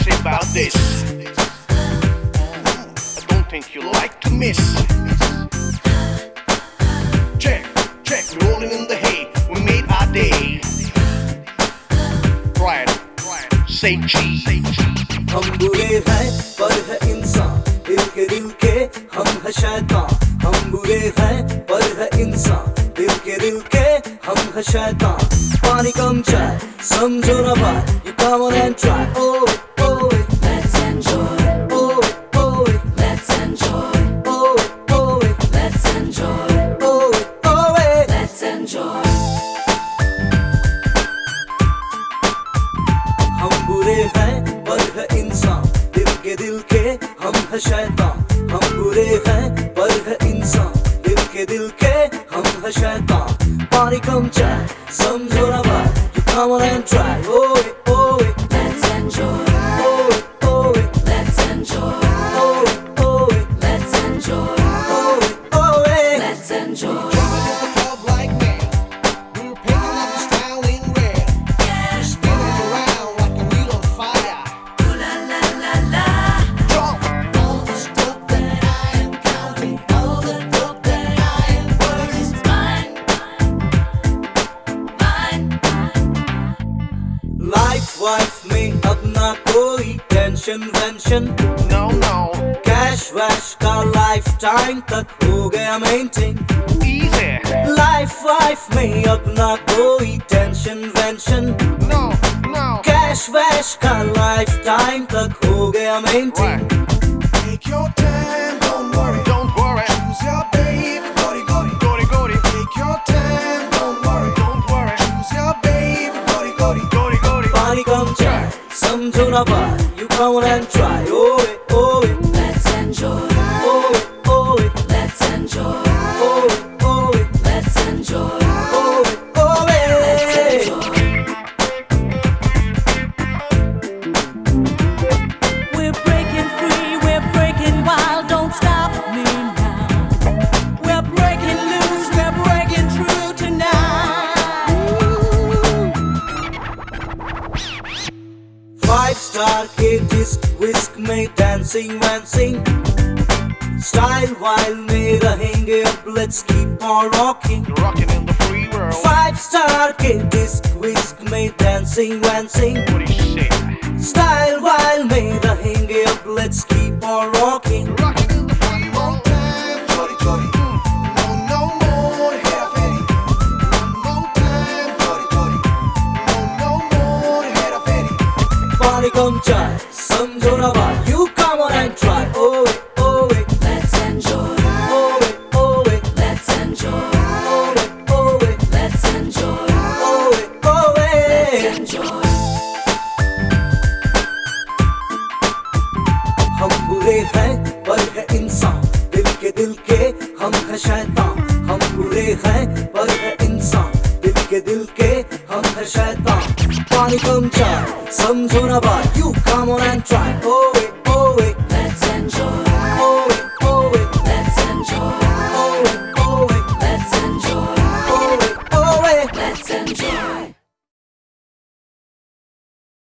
say about this? I don't think you like to miss. Check, check, rolling in the hay, we made our day. Right, say cheese. हम बुरे हैं पर है इंसान, दिल के हम है शैतान। हम बुरे हैं पर है इंसान, दिल के हम है शैतान। पानी कम चाय, समझो ना बात, you come on and try. Oh it, let's enjoy. oh it, Let's enjoy. oh it, Let's enjoy. oh it. Let's enjoy. हम बुरे हैं पर है इंसान, दिल के हम है शैतान। हम बुरे हैं पर है इंसान, दिल के हम है शैतान। पानी कम चाय, समझो ना बात, you come on and try. Oh it, Let's enjoy. oh it, Let's enjoy. oh it, Let's enjoy. oh it. Let's enjoy. Like man, we were painting up the style in red. We're spinning around like a wheel on fire. Ooh la la la la. Jump! All the stuff that I am counting, all the dope that I am worth is mine. Life wife में अपना कोई tension वेंशन, No, no, cash वैश का life time तक हो गया maintain. easy. Life wife में अपना कोई टेंशन वेंशन, No, no. कैश वैश का लाइफ टाइम तक हो गया maintain. Right. Take your time, don't worry. Don't worry. Choose your baby, goody goody. Goody, goody. Take your time, don't worry. Don't worry. Choose your baby, goody goody. Goody, goody. पानी कम चाय, समझो ना बात, you come on and try. Oh it, Let's enjoy. oh it, Let's enjoy. oh it, Let's enjoy. oh it, Let's enjoy. We're breaking free, we're breaking wild, don't stop me now. We're breaking loose, we're breaking true tonight. 5-star के disc विस्क में dancing वैंसिंग, style वाइल में रहेंगे अब, let's keep on rocking. You're rocking in the free world. 5-star के disc विस्क में डांसिंग वैंसिंग, What do you say? Style वाइल में रहेंगे अब, let's keep on rocking. You're rocking in the free world. Time, goody goody. No more head-a-fetty. No time, goody goody. No more head-a-fetty. पानी कम चाय, समझो ना बात, you come on and try. Oh it, Let's enjoy. oh it, Let's enjoy. oh it, Let's enjoy. oh it, Let's enjoy. हम बुरे हैं पर है इंसान, दिल के हम है शैतान। हम बुरे हैं पर है इंसान, दिल के हम है शैतान। पानी कम चाय, समझो ना बात, you come on and try. Oh it,